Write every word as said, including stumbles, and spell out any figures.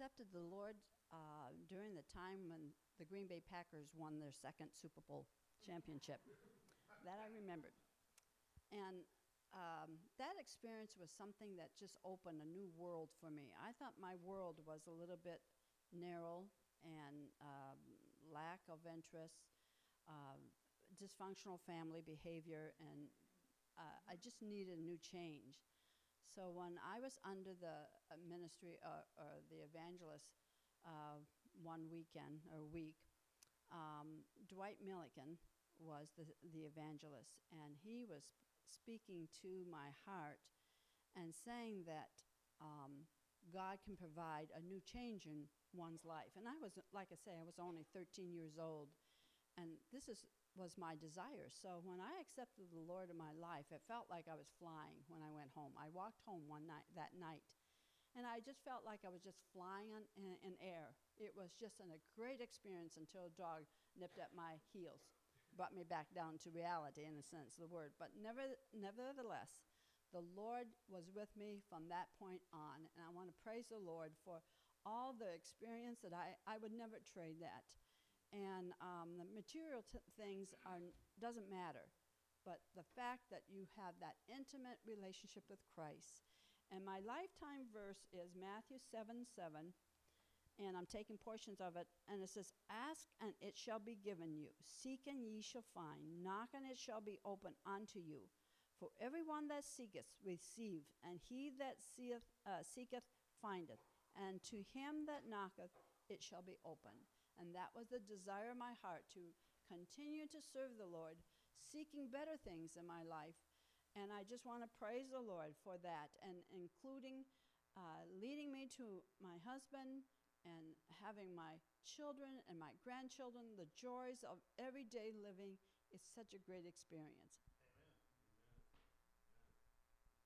accepted the Lord uh, during the time when the Green Bay Packers won their second Super Bowl championship. That I remembered. And um, that experience was something that just opened a new world for me. I thought my world was a little bit narrow and um, lack of interest, um, dysfunctional family behavior, and uh, I just needed a new change. So when I was under the uh, ministry uh, or the evangelist uh, one weekend or week, um, Dwight Milliken was the, the evangelist, and he was speaking to my heart and saying that um, God can provide a new change in one's life. And I was, like I say, I was only thirteen years old, and this is was my desire. So when I accepted the Lord in my life, it felt like I was flying when I went home. I walked home one night, that night, and I just felt like I was just flying on, in, in air. It was just an, a great experience until a dog nipped at my heels, brought me back down to reality in a sense of the word. But never, nevertheless, the Lord was with me from that point on, and I want to praise the Lord for all the experience that I, I would never trade that. And um, the material t- things are doesn't matter, but the fact that you have that intimate relationship with Christ. And my lifetime verse is Matthew seven seven, and I'm taking portions of it, and it says, "Ask, and it shall be given you. Seek, and ye shall find. Knock, and it shall be opened unto you. For everyone that seeketh, receive, and he that seeth, uh, seeketh, findeth. And to him that knocketh, it shall be opened." And that was the desire of my heart, to continue to serve the Lord, seeking better things in my life. And I just want to praise the Lord for that, and including uh, leading me to my husband and having my children and my grandchildren, the joys of everyday living is such a great experience.